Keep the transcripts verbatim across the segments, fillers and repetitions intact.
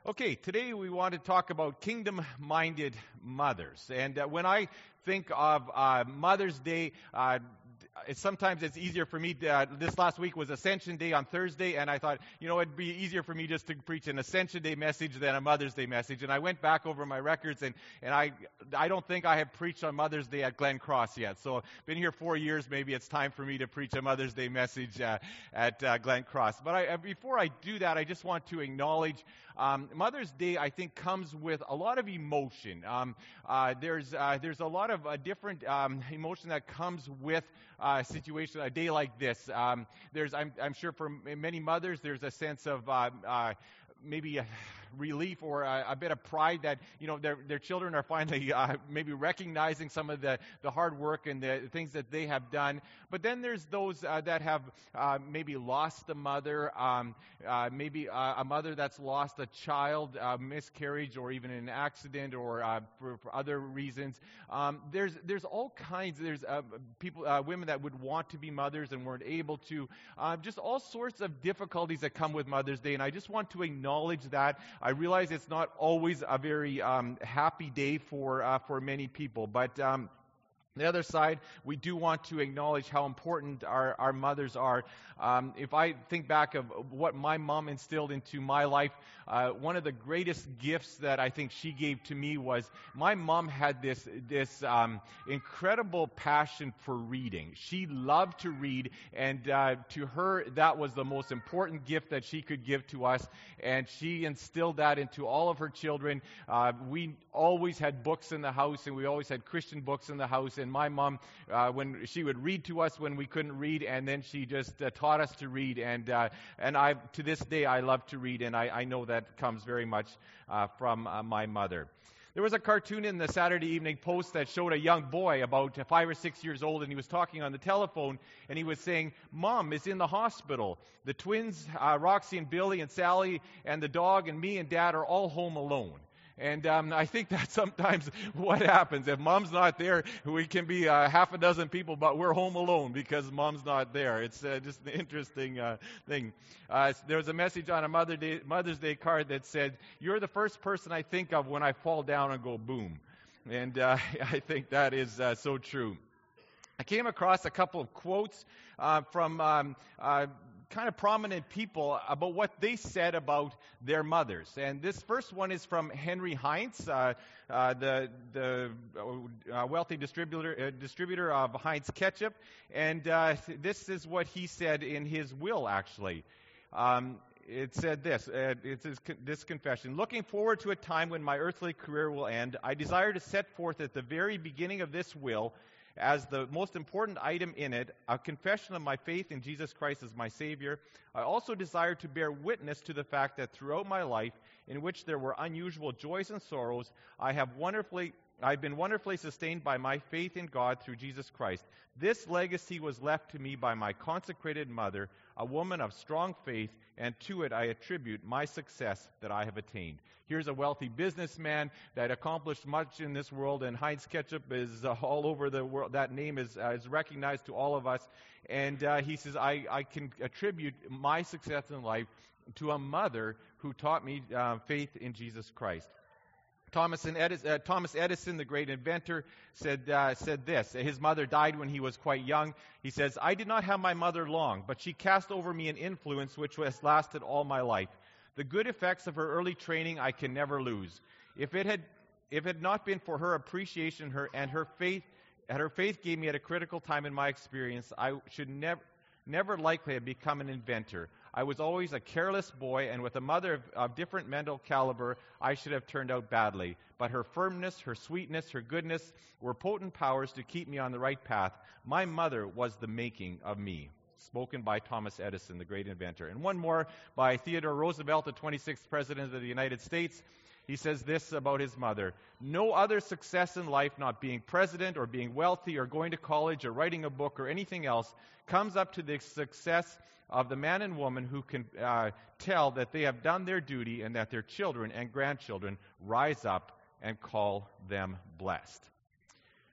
Okay, today we want to talk about kingdom-minded mothers. And uh, when I think of uh, Mother's Day, uh, it's, sometimes it's easier for me. To, uh, this last week was Ascension Day on Thursday, and I thought, you know, it'd be easier for me just to preach an Ascension Day message than a Mother's Day message. And I went back over my records, and, and I I don't think I have preached on Mother's Day at Glen Cross yet. So been here four years. Maybe it's time for me to preach a Mother's Day message uh, at uh, Glen Cross. But I, before I do that, I just want to acknowledge Um, Mother's Day, I think, comes with a lot of emotion. Um, uh, there's uh, there's a lot of uh, different um, emotion that comes with uh, a situation, a day like this. Um, there's, I'm, I'm sure, for many mothers, there's a sense of uh, uh, maybe a relief or a, a bit of pride that, you know, their their children are finally uh, maybe recognizing some of the, the hard work and the things that they have done. But then there's those uh, that have uh, maybe lost a mother, um, uh, maybe uh, a mother that's lost a child, uh, miscarriage, or even an accident, or uh, for, for other reasons. Um, there's there's all kinds. There's uh, people, uh, women that would want to be mothers and weren't able to. Uh, just all sorts of difficulties that come with Mother's Day, and I just want to acknowledge that. I realize it's not always a very um, happy day for uh, for many people, but um, on the other side, we do want to acknowledge how important our, our mothers are. Um, if I think back of what my mom instilled into my life, uh, one of the greatest gifts that I think she gave to me was my mom had this this um, incredible passion for reading. She loved to read, and uh, to her, that was the most important gift that she could give to us, and she instilled that into all of her children. Uh, we always had books in the house, and we always had Christian books in the house, and my mom, uh, when she would read to us when we couldn't read, and then she just uh, taught us to read, and uh, and I to this day I love to read, and I, I know that comes very much uh, from uh, my mother. There was a cartoon in the Saturday Evening Post that showed a young boy about five or six years old, and he was talking on the telephone, and he was saying, "Mom is in the hospital. The twins, uh, Roxy and Billy and Sally and the dog and me and Dad are all home alone." And um, I think that's sometimes what happens. If Mom's not there, we can be uh, half a dozen people, but we're home alone because Mom's not there. It's uh, just an interesting uh, thing. Uh, there was a message on a Mother Day, Mother's Day card that said, "You're the first person I think of when I fall down and go boom." And uh, I think that is uh, so true. I came across a couple of quotes uh, from um, uh, kind of prominent people about what they said about their mothers. And this first one is from Henry Heinz, uh, uh, the the uh, wealthy distributor uh, distributor of Heinz ketchup. And uh, this is what he said in his will, actually. Um, It said this, uh, it's this, this confession: "Looking forward to a time when my earthly career will end, I desire to set forth at the very beginning of this will, as the most important item in it, a confession of my faith in Jesus Christ as my Savior. I also desire to bear witness to the fact that throughout my life, in which there were unusual joys and sorrows, I have wonderfully I've been wonderfully sustained by my faith in God through Jesus Christ. This legacy was left to me by my consecrated mother, a woman of strong faith, and to it I attribute my success that I have attained." Here's a wealthy businessman that accomplished much in this world, and Heinz ketchup is uh, all over the world. That name is uh, is recognized to all of us. And uh, he says, I, I can attribute my success in life to a mother who taught me uh, faith in Jesus Christ. Thomas Edison, uh, Thomas Edison, the great inventor, said uh, said this. His mother died when he was quite young. He says, "I did not have my mother long, but she cast over me an influence which has lasted all my life. The good effects of her early training I can never lose. If it had if it had not been for her appreciation her and her faith, and her faith gave me at a critical time in my experience, I should never never likely have become an inventor. I was always a careless boy, and with a mother of, of different mental caliber, I should have turned out badly. But her firmness, her sweetness, her goodness were potent powers to keep me on the right path. My mother was the making of me." Spoken by Thomas Edison, the great inventor. And one more by Theodore Roosevelt, the twenty-sixth President of the United States. He says this about his mother: "No other success in life, not being president or being wealthy or going to college or writing a book or anything else, comes up to the success of the man and woman who can uh, tell that they have done their duty and that their children and grandchildren rise up and call them blessed."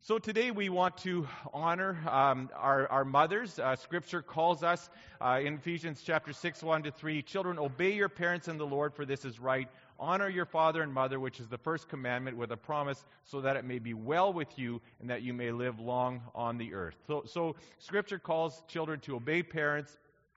So today we want to honor um, our, our mothers. Uh, scripture calls us uh, in Ephesians chapter six, one to three, children, obey your parents in the Lord, for this is right. Honor your father and mother, which is the first commandment, with a promise, so that it may be well with you and that you may live long on the earth. So, so scripture calls children to obey parents.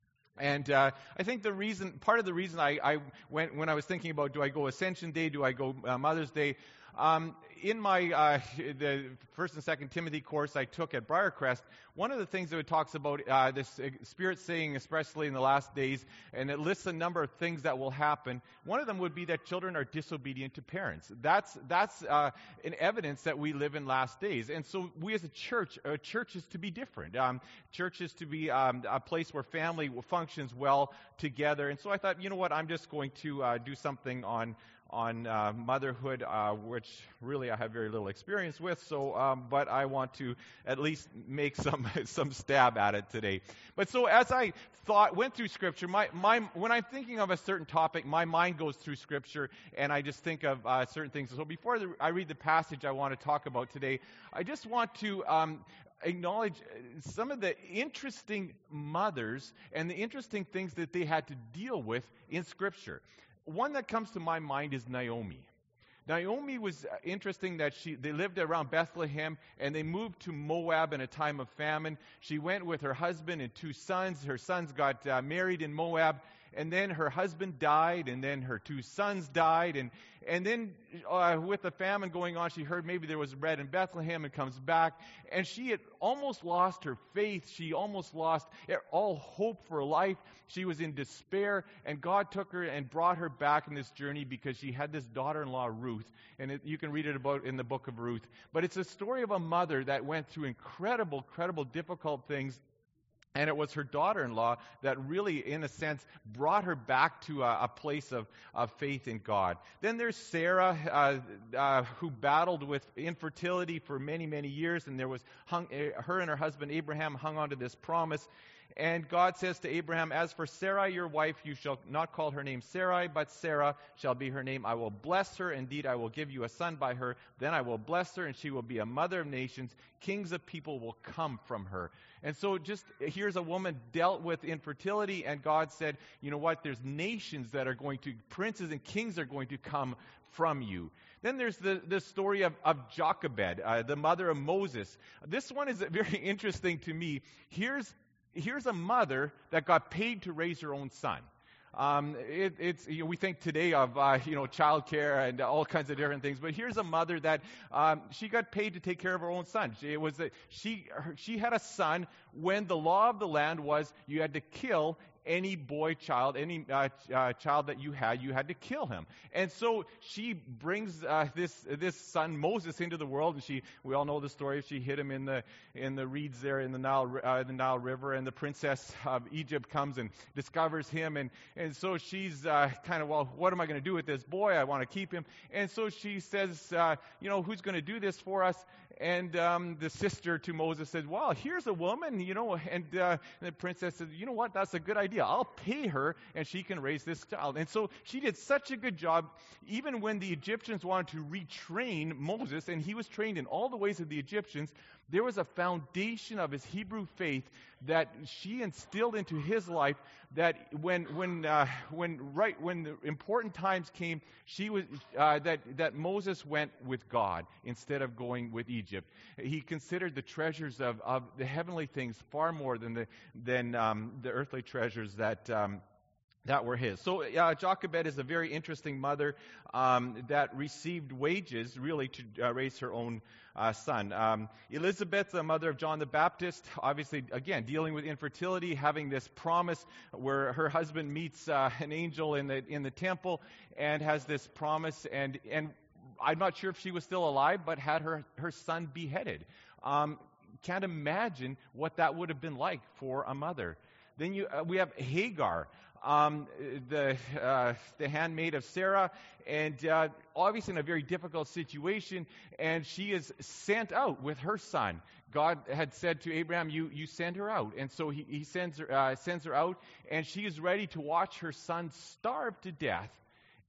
And uh, I think the reason, part of the reason I, I went, when I was thinking about, do I go Ascension Day, do I go uh, Mother's Day, um, in my uh, the first and second Timothy course I took at Briarcrest, one of the things that it talks about uh, this uh, Spirit saying, especially in the last days, and it lists a number of things that will happen. One of them would be that children are disobedient to parents. That's that's uh, an evidence that we live in last days. And so we as a church, a church is to be different. Um, church is to be um, a place where family functions well together. And so I thought, you know what, I'm just going to uh, do something on on uh, motherhood, uh, which really I have very little experience with, so um, but I want to at least make some some stab at it today. But so as I thought, went through Scripture, my, my when I'm thinking of a certain topic, my mind goes through Scripture, and I just think of uh, certain things. So before the, I read the passage I want to talk about today, I just want to um, acknowledge some of the interesting mothers and the interesting things that they had to deal with in Scripture. One that comes to my mind is Naomi. Naomi was interesting that she they lived around Bethlehem, and they moved to Moab in a time of famine. She went with her husband and two sons. Her sons got uh, married in Moab, and then her husband died, and then her two sons died, and and then uh, with the famine going on, she heard maybe there was bread in Bethlehem, and comes back, and she had almost lost her faith. She almost lost all hope for life. She was in despair, and God took her and brought her back in this journey because she had this daughter-in-law, Ruth, and it, you can read it about in the book of Ruth. But it's a story of a mother that went through incredible, incredible, difficult things. And it was her daughter-in-law that really, in a sense, brought her back to a, a place of, of faith in God. Then there's Sarah, uh, uh, who battled with infertility for many, many years, and there was hung, uh, her and her husband Abraham hung on to this promise. And God says to Abraham, as for Sarai, your wife, you shall not call her name Sarai, but Sarah shall be her name. I will bless her. Indeed, I will give you a son by her. Then I will bless her, and she will be a mother of nations. Kings of people will come from her. And so just here's a woman dealt with infertility, and God said, you know what, there's nations that are going to, princes and kings are going to come from you. Then there's the, the story of, of Jochebed, uh, the mother of Moses. This one is very interesting to me. Here's Here's a mother that got paid to raise her own son. Um, it, it's you know, we think today of uh, you know childcare and all kinds of different things, but here's a mother that um, she got paid to take care of her own son. She, it was a, she her, she had a son when the law of the land was you had to kill any boy child, any uh, uh, child that you had, you had to kill him. And so she brings uh, this this son Moses into the world, and she we all know the story. She hid him in the in the reeds there in the Nile uh, the Nile River, and the princess of Egypt comes and discovers him, and and so she's uh, kind of, well, what am I going to do with this boy? I want to keep him. And so she says, uh, you know, who's going to do this for us? And um, the sister to Moses says, well, here's a woman, you know, and, uh, and the princess says, you know what, that's a good idea. I'll pay her, and she can raise this child. And so she did such a good job, even when the Egyptians wanted to retrain Moses, and he was trained in all the ways of the Egyptians, there was a foundation of his Hebrew faith that she instilled into his life, that when when uh, when right when the important times came, she was uh, that that Moses went with God instead of going with Egypt. He considered the treasures of, of the heavenly things far more than the than um, the earthly treasures that. Um, That were his. So uh, Jochebed is a very interesting mother um, that received wages, really, to uh, raise her own uh, son. Um, Elizabeth, the mother of John the Baptist, obviously, again, dealing with infertility, having this promise where her husband meets uh, an angel in the in the temple and has this promise. And and I'm not sure if she was still alive, but had her, her son beheaded. Um, can't imagine what that would have been like for a mother. Then you uh, we have Hagar. Um, the uh, the handmaid of Sarah, and uh, obviously in a very difficult situation, and she is sent out with her son. God had said to Abraham, "You you send her out," and so he, he sends her uh, sends her out, and she is ready to watch her son starve to death.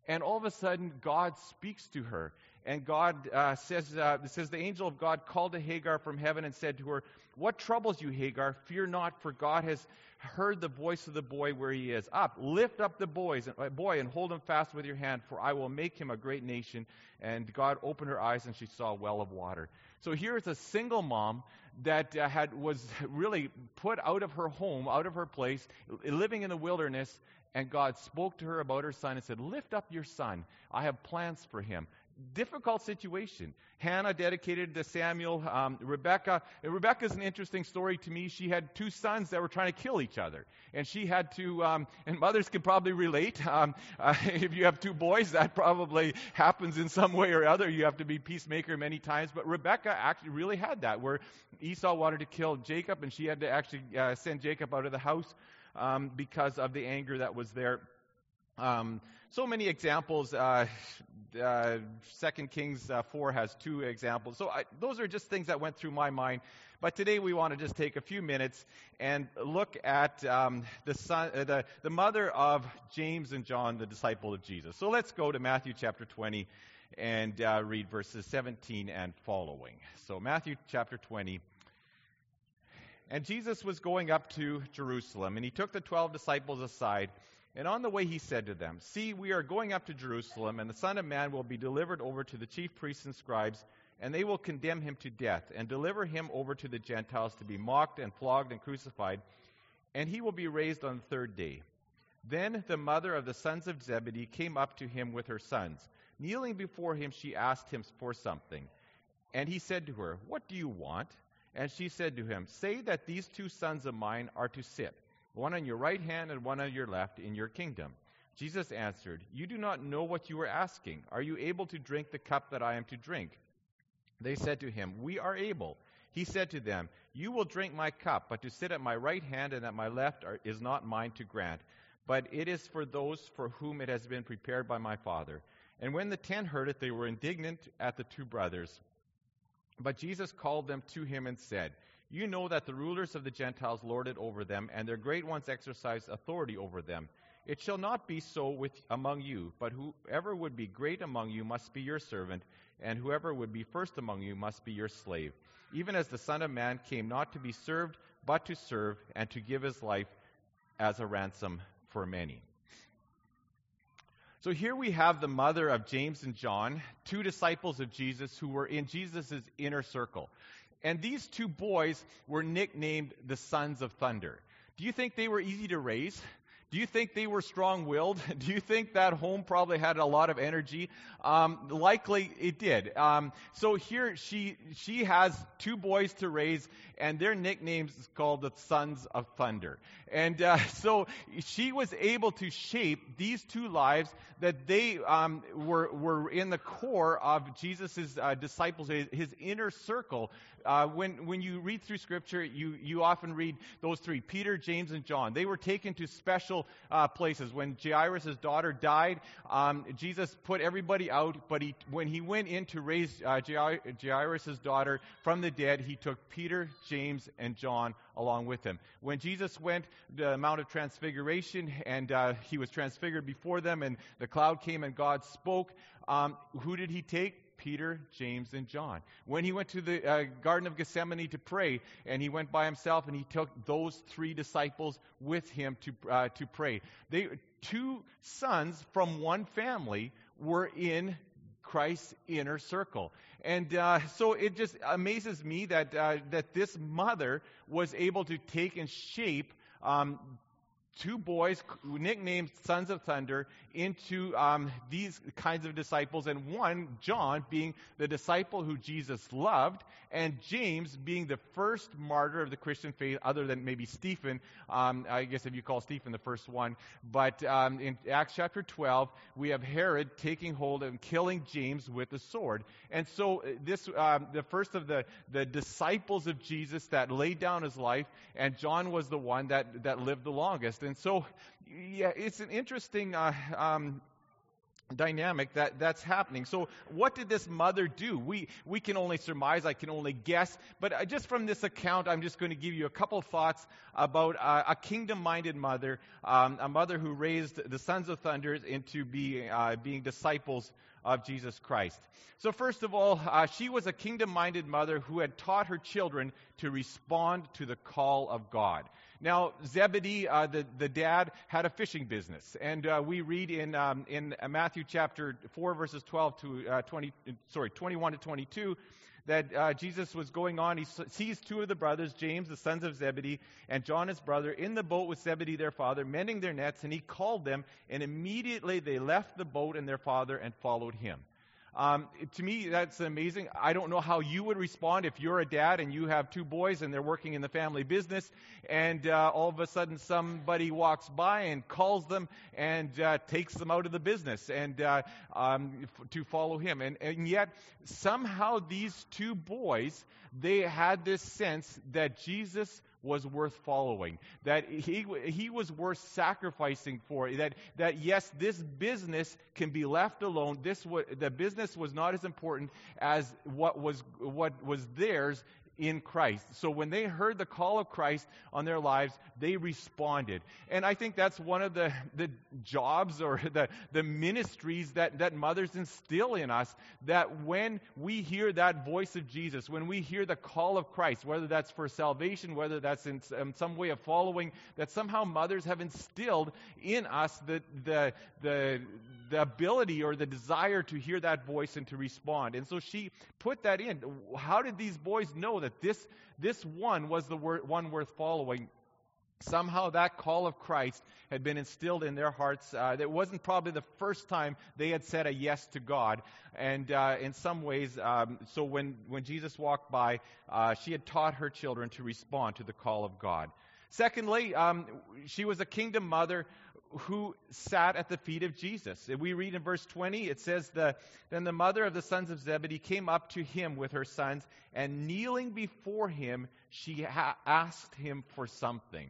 And all of a sudden, God speaks to her. And God uh, says, uh, it says, the angel of God called to Hagar from heaven and said to her, "What troubles you, Hagar? Fear not, for God has heard the voice of the boy where he is. Up, lift up the boys, uh, boy and hold him fast with your hand, for I will make him a great nation." And God opened her eyes, and she saw a well of water. So here's a single mom that uh, had was really put out of her home, out of her place, living in the wilderness, and God spoke to her about her son and said, "Lift up your son. I have plans for him." Difficult situation. Hannah dedicated to Samuel. Um, Rebecca. Rebecca's an interesting story to me. She had two sons that were trying to kill each other, and she had to. Um, and mothers can probably relate. Um, uh, if you have two boys, that probably happens in some way or other. You have to be peacemaker many times. But Rebecca actually really had that, where Esau wanted to kill Jacob, and she had to actually uh, send Jacob out of the house um, because of the anger that was there. Um, so many examples. Uh, uh, Second Kings uh, four has two examples. So I, those are just things that went through my mind. But today we want to just take a few minutes and look at um, the son, uh, the the mother of James and John, the disciple of Jesus. So let's go to Matthew chapter twenty and uh, read verses seventeen and following. So Matthew chapter twenty. "And Jesus was going up to Jerusalem, and he took the twelve disciples aside. And on the way he said to them, 'See, we are going up to Jerusalem, and the Son of Man will be delivered over to the chief priests and scribes, and they will condemn him to death, and deliver him over to the Gentiles to be mocked and flogged and crucified, and he will be raised on the third day.' Then the mother of the sons of Zebedee came up to him with her sons. Kneeling before him, she asked him for something. And he said to her, 'What do you want?' And she said to him, 'Say that these two sons of mine are to sit, one on your right hand and one on your left, in your kingdom.' Jesus answered, 'You do not know what you are asking. Are you able to drink the cup that I am to drink?' They said to him, 'We are able.' He said to them, 'You will drink my cup, but to sit at my right hand and at my left are, is not mine to grant, but it is for those for whom it has been prepared by my Father.' And when the ten heard it, they were indignant at the two brothers. But Jesus called them to him and said, 'You know that the rulers of the Gentiles lord it over them, and their great ones exercise authority over them. It shall not be so with among you, but whoever would be great among you must be your servant, and whoever would be first among you must be your slave. Even as the Son of Man came not to be served, but to serve, and to give his life as a ransom for many.'" So here we have the mother of James and John, two disciples of Jesus who were in Jesus' inner circle. And these two boys were nicknamed the Sons of Thunder. Do you think they were easy to raise? Do you think they were strong-willed? Do you think that home probably had a lot of energy? Um, likely it did. Um, so here she she has two boys to raise, and their nicknames is called the Sons of Thunder. And uh, so she was able to shape these two lives that they um, were were in the core of Jesus' uh, disciples, his, his inner circle. Uh, when when you read through Scripture, you you often read those three: Peter, James, and John. They were taken to special uh, places. When Jairus' daughter died, um, Jesus put everybody out, but he, when he went in to raise uh, Jairus' daughter from the dead, he took Peter, James, and John along with him. When Jesus went the Mount of Transfiguration, and uh, he was transfigured before them, and the cloud came and God spoke, um, who did he take? Peter, James, and John. When he went to the uh, Garden of Gethsemane to pray, and he went by himself, and he took those three disciples with him to uh, to pray. They two sons from one family were in Christ's inner circle. And uh, so it just amazes me that uh, that this mother was able to take and shape um, two boys nicknamed Sons of Thunder into um, these kinds of disciples, and one, John, being the disciple who Jesus loved, and James being the first martyr of the Christian faith, other than maybe Stephen. Um, I guess if you call Stephen the first one. But um, in Acts chapter twelve, we have Herod taking hold and killing James with a sword. And so this, um, the first of the, the disciples of Jesus that laid down his life, and John was the one that, that lived the longest. And so, yeah, it's an interesting uh, um, dynamic that that's happening. So what did this mother do? We we can only surmise, I can only guess, but uh, just from this account, I'm just going to give you a couple thoughts about uh, a kingdom-minded mother, um, a mother who raised the sons of thunder into being uh, being disciples of Jesus Christ. So first of all, uh, she was a kingdom-minded mother who had taught her children to respond to the call of God. Now, Zebedee, uh, the, the dad, had a fishing business, and uh, we read in um, in Matthew chapter four, verses twelve to uh, twenty, sorry, twenty-one to twenty-two, that uh, Jesus was going on. He sees two of the brothers, James, the sons of Zebedee, and John, his brother, in the boat with Zebedee, their father, mending their nets, and he called them, and immediately they left the boat and their father and followed him. Um, to me, that's amazing. I don't know how you would respond if you're a dad and you have two boys and they're working in the family business, and uh, all of a sudden somebody walks by and calls them and uh, takes them out of the business and uh, um, f- to follow him. And, and yet, somehow these two boys, they had this sense that Jesus was worth following, that he he was worth sacrificing for, that that yes, this business can be left alone. This w- the business was not as important as what was what was theirs in Christ. So when they heard the call of Christ on their lives, they responded. And I think that's one of the, the jobs or the, the ministries that, that mothers instill in us, that when we hear that voice of Jesus, when we hear the call of Christ, whether that's for salvation, whether that's in um, some way of following, that somehow mothers have instilled in us the the the the ability or the desire to hear that voice and to respond. And so she put that in. How did these boys know that this this one was the wor- one worth following? Somehow that call of Christ had been instilled in their hearts. Uh, it wasn't probably the first time they had said a yes to God. And uh, in some ways, um, so when, when Jesus walked by, uh, she had taught her children to respond to the call of God. Secondly, um, she was a kingdom mother who sat at the feet of Jesus. And we read in verse twenty, it says, the, Then the mother of the sons of Zebedee came up to him with her sons, and kneeling before him, she ha- asked him for something.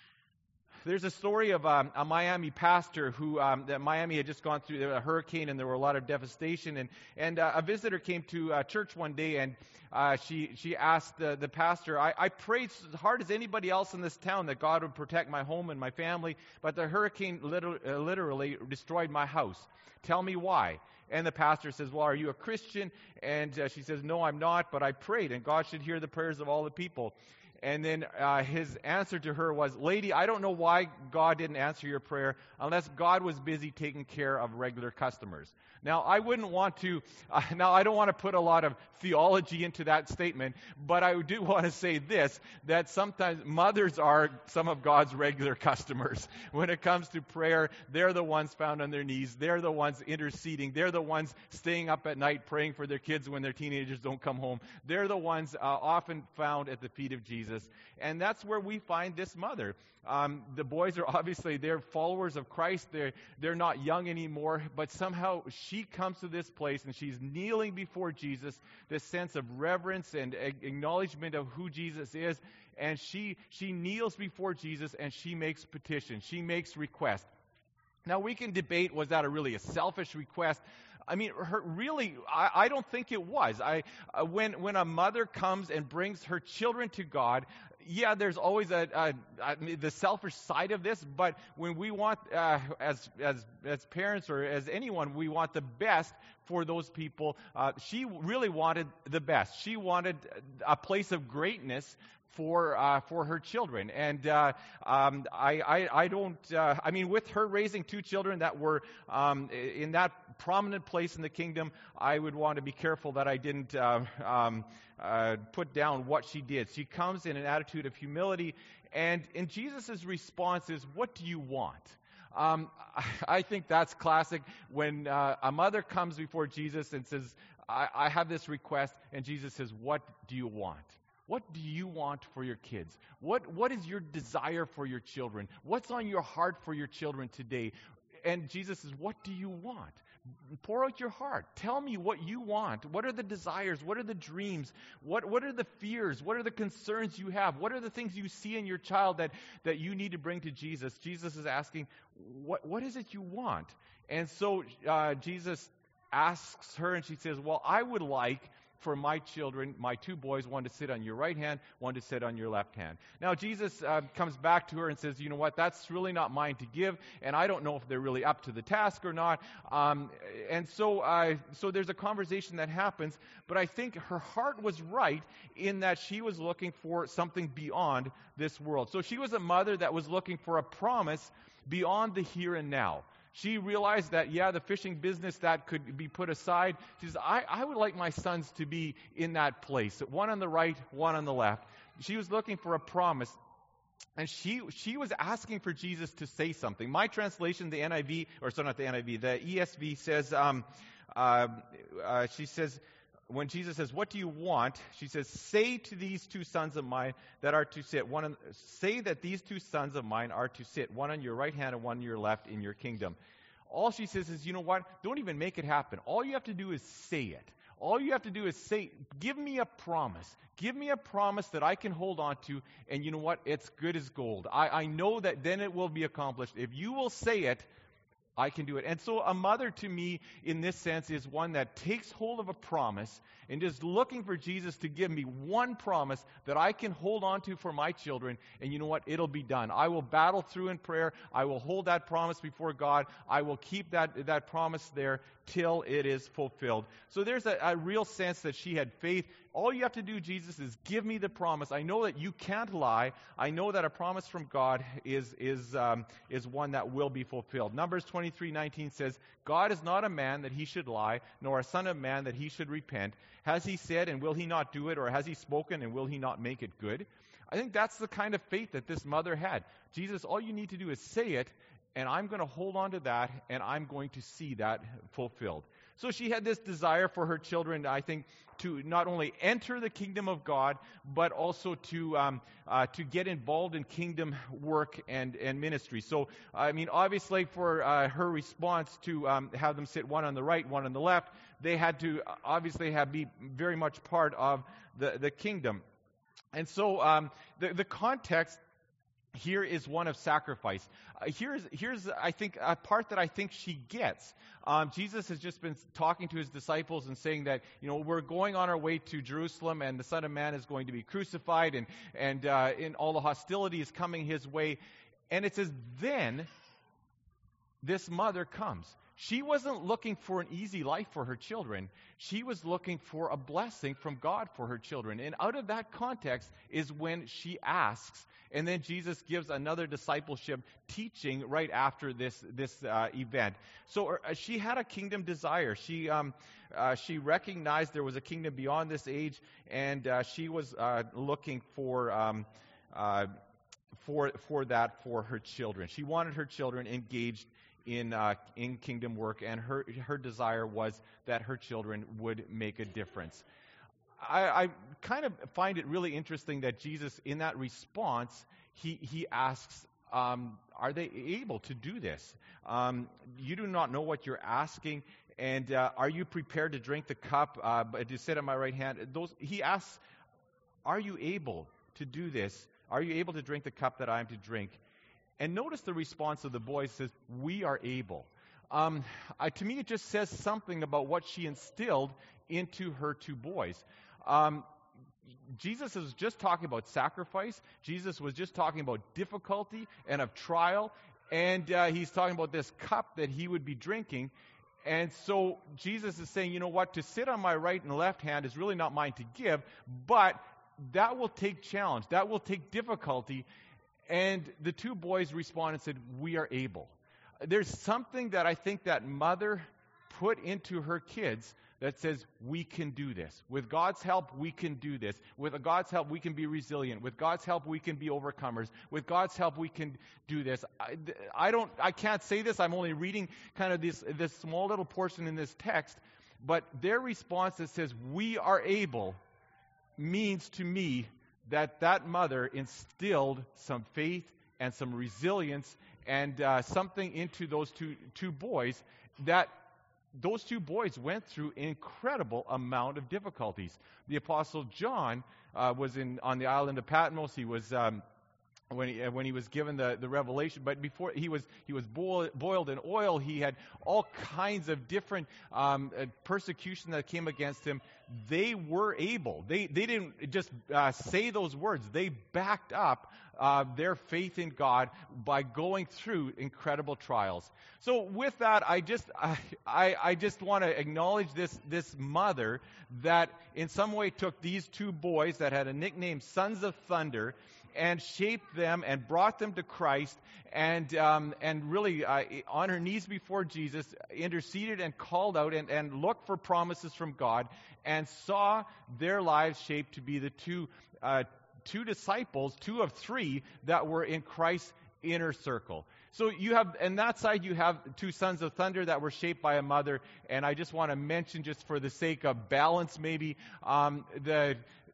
There's a story of um, a Miami pastor who, um, that Miami had just gone through a hurricane and there were a lot of devastation. And, and uh, a visitor came to uh, church one day and uh, she, she asked the, the pastor, I, I prayed as hard as anybody else in this town that God would protect my home and my family, but the hurricane liter- uh, literally destroyed my house. Tell me why. And the pastor says, well, are you a Christian? And uh, she says, no, I'm not, but I prayed, and God should hear the prayers of all the people. And then uh, his answer to her was, lady, I don't know why God didn't answer your prayer unless God was busy taking care of regular customers. Now, I wouldn't want to, uh, now I don't want to put a lot of theology into that statement, but I do want to say this, that sometimes mothers are some of God's regular customers. When it comes to prayer, they're the ones found on their knees. They're the ones interceding. They're the ones staying up at night praying for their kids when their teenagers don't come home. They're the ones uh, often found at the feet of Jesus. And that's where we find this mother. Um, the boys are obviously, they're followers of Christ. They're, they're not young anymore, but somehow she comes to this place and she's kneeling before Jesus, this sense of reverence and acknowledgement of who Jesus is. And she, she kneels before Jesus and she makes petition. She makes request. Now we can debate, was that a really a selfish request? I mean, her, really, I, I don't think it was. I, uh, when when a mother comes and brings her children to God, yeah, there's always a, a, a the selfish side of this. But when we want, uh, as as as parents or as anyone, we want the best for those people. Uh, she really wanted the best. She wanted a place of greatness for uh, for her children. And uh, um, I, I I don't, uh, I mean, with her raising two children that were um, in that prominent place in the kingdom, I would want to be careful that I didn't uh, um, uh, put down what she did. She comes in an attitude of humility, and in Jesus' response is, what do you want? Um, I think that's classic when uh, a mother comes before Jesus and says, I, I have this request, and Jesus says, what do you want? What do you want for your kids? What What is your desire for your children? What's on your heart for your children today? and Jesus says, what do you want? Pour out your heart. Tell me what you want. What are the desires? What are the dreams? What what are the fears? What are the concerns you have? What are the things you see in your child that, that you need to bring to Jesus? Jesus is asking, what what is it you want? And so uh, Jesus asks her, and she says, well, I would like for my children, my two boys, one to sit on your right hand, one to sit on your left hand. Now, Jesus uh, comes back to her and says, you know what, that's really not mine to give, and I don't know if they're really up to the task or not. Um, and so, uh, so there's a conversation that happens, but I think her heart was right in that she was looking for something beyond this world. So she was a mother that was looking for a promise beyond the here and now. She realized that, yeah, the fishing business, that could be put aside. She says, I, I would like my sons to be in that place, one on the right, one on the left. She was looking for a promise, and she she was asking for Jesus to say something. My translation, the N I V, or sorry, not the N I V, the E S V says, um, uh, uh, she says, when Jesus says, what do you want? She says, say to these two sons of mine that are to sit, one on, say that these two sons of mine are to sit, one on your right hand and one on your left in your kingdom. All she says is, you know what? Don't even make it happen. All you have to do is say it. All you have to do is say, give me a promise. Give me a promise that I can hold on to, and you know what? It's good as gold. I, I know that then it will be accomplished. If you will say it, I can do it. And so a mother to me in this sense is one that takes hold of a promise and is looking for Jesus to give me one promise that I can hold on to for my children. And you know what? It'll be done. I will battle through in prayer. I will hold that promise before God. I will keep that, that promise there till it is fulfilled. So there's a, a real sense that she had faith. All you have to do, Jesus, is give me the promise. I know that you can't lie. I know that a promise from God is is um, is one that will be fulfilled. Numbers twenty-three nineteen says, God is not a man that he should lie, nor a son of man that he should repent. Has he said, and will he not do it? Or has he spoken, and will he not make it good? I think that's the kind of faith that this mother had. Jesus, all you need to do is say it, and I'm going to hold on to that, and I'm going to see that fulfilled. So she had this desire for her children, I think, to not only enter the kingdom of God, but also to um, uh, to get involved in kingdom work and, and ministry. So, I mean, obviously for uh, her response to um, have them sit one on the right, one on the left, they had to obviously have be very much part of the, the kingdom. And so um, the, the context here is one of sacrifice. Uh, here's, here's, I think, a part that I think she gets. Um, Jesus has just been talking to his disciples and saying that, you know, we're going on our way to Jerusalem, and the Son of Man is going to be crucified, and and uh, in all the hostility is coming his way. And it says, then this mother comes. She wasn't looking for an easy life for her children. She was looking for a blessing from God for her children. And out of that context is when she asks. And then Jesus gives another discipleship teaching right after this this uh, event. So uh, she had a kingdom desire. She um, uh, she recognized there was a kingdom beyond this age, and uh, she was uh, looking for um, uh, for for that for her children. She wanted her children engaged in uh, in kingdom work, and her her desire was that her children would make a difference. I, I kind of find it really interesting that Jesus, in that response, he he asks, um, "Are they able to do this? Um, you do not know what you're asking, and uh, are you prepared to drink the cup uh, to sit on my right hand?" Those he asks, "Are you able to do this? Are you able to drink the cup that I am to drink?" And notice the response of the boys says, "We are able." Um, I, to me, it just says something about what she instilled into her two boys. Um, Jesus was just talking about sacrifice. Jesus was just talking about difficulty and of trial. And uh, he's talking about this cup that he would be drinking. And so Jesus is saying, you know what, to sit on my right and left hand is really not mine to give, but that will take challenge. That will take difficulty. And the two boys responded and said, "We are able." There's something that I think that mother put into her kids that says, we can do this. With God's help, we can do this. With God's help, we can be resilient. With God's help, we can be overcomers. With God's help, we can do this. I, I don't, I can't say this. I'm only reading kind of this, this small little portion in this text. But their response that says, "We are able," means to me that that mother instilled some faith and some resilience and uh, something into those two two boys that those two boys went through an incredible amount of difficulties. The Apostle John uh, was in on the island of Patmos. He was um, when he, when he was given the, the revelation, but before he was he was boiled, boiled in oil. He had all kinds of different um, uh, persecution that came against him. They were able. They they didn't just uh, say those words. They backed up uh, their faith in God by going through incredible trials. So with that, I just I I, I just want to acknowledge this this mother that in some way took these two boys that had a nickname Sons of Thunder and shaped them and brought them to Christ, and um, and really uh, on her knees before Jesus, interceded and called out and, and looked for promises from God, and saw their lives shaped to be the two uh, two disciples, two of three that were in Christ's inner circle. So you have, on that side, you have two sons of thunder that were shaped by a mother, and I just want to mention, just for the sake of balance, maybe um, the.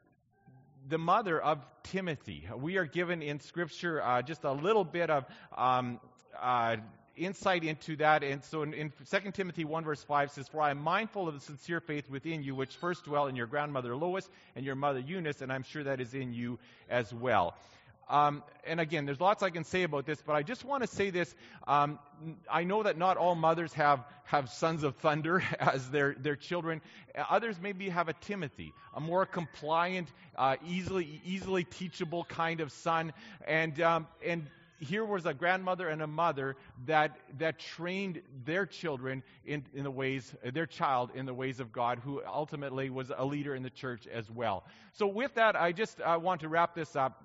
The mother of Timothy. We are given in Scripture uh, just a little bit of um, uh, insight into that. And so in, in Second Timothy one verse five says, "For I am mindful of the sincere faith within you, which first dwelt in your grandmother Lois and your mother Eunice, and I'm sure that is in you as well." Um, and again, there's lots I can say about this, but I just want to say this. Um, I know that not all mothers have, have sons of thunder as their, their children. Others maybe have a Timothy, a more compliant, uh, easily easily teachable kind of son. And um, and here was a grandmother and a mother that that trained their children in, in the ways, their child in the ways of God, who ultimately was a leader in the church as well. So with that, I just uh, want to wrap this up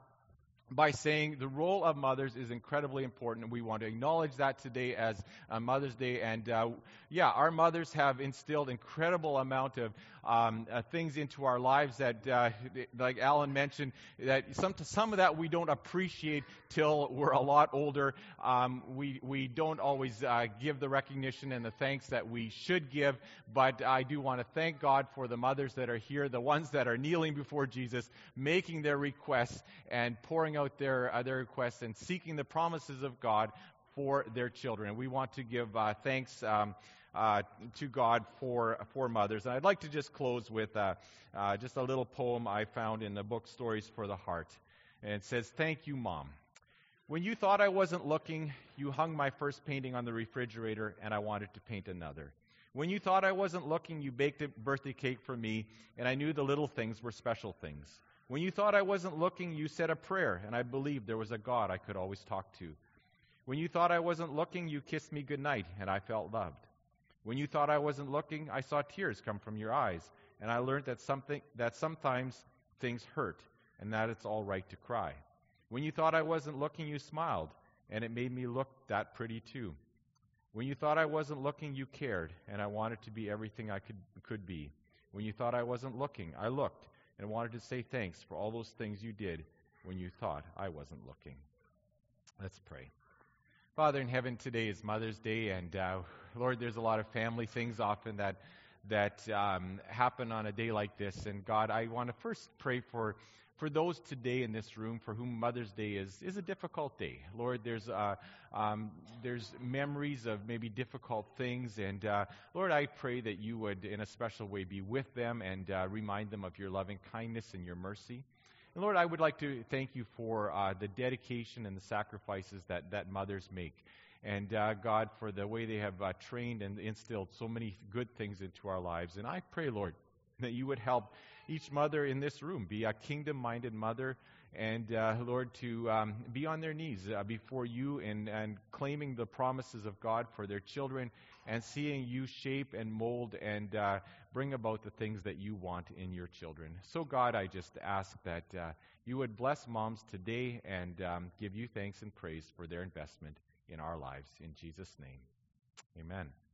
by saying the role of mothers is incredibly important, and we want to acknowledge that today as uh, Mother's Day. And uh, yeah, our mothers have instilled incredible amount of um, uh, things into our lives that, uh, like Alan mentioned, that some some of that we don't appreciate till we're a lot older. Um, we we don't always uh, give the recognition and the thanks that we should give. But I do want to thank God for the mothers that are here, the ones that are kneeling before Jesus, making their requests and pouring out their uh, their requests and seeking the promises of God for their children. And we want to give uh, thanks um, uh, to God for for mothers. And I'd like to just close with uh, uh, just a little poem I found in the book Stories for the Heart. And it says, "Thank you, Mom. When you thought I wasn't looking, you hung my first painting on the refrigerator, and I wanted to paint another. When you thought I wasn't looking, you baked a birthday cake for me, and I knew the little things were special things. When you thought I wasn't looking, you said a prayer, and I believed there was a God I could always talk to. When you thought I wasn't looking, you kissed me goodnight, and I felt loved. When you thought I wasn't looking, I saw tears come from your eyes, and I learned that something that sometimes things hurt, and that it's all right to cry. When you thought I wasn't looking, you smiled, and it made me look that pretty too. When you thought I wasn't looking, you cared, and I wanted to be everything I could could be. When you thought I wasn't looking, I looked, and wanted to say thanks for all those things you did when you thought I wasn't looking." Let's pray. Father in heaven, today is Mother's Day, and uh, Lord, there's a lot of family things often that that um, happen on a day like this. And God, I want to first pray for for those today in this room for whom Mother's Day is is a difficult day. Lord, there's uh, um, there's memories of maybe difficult things, and uh, Lord, I pray that you would, in a special way, be with them and uh, remind them of your loving kindness and your mercy. And Lord, I would like to thank you for uh, the dedication and the sacrifices that that mothers make. And uh, God, for the way they have uh, trained and instilled so many good things into our lives. And I pray, Lord, that you would help each mother in this room be a kingdom-minded mother, and uh, Lord, to um, be on their knees uh, before you and, and claiming the promises of God for their children, and seeing you shape and mold and uh, bring about the things that you want in your children. So God, I just ask that uh, you would bless moms today and um, give you thanks and praise for their investment in our lives. In Jesus' name, amen.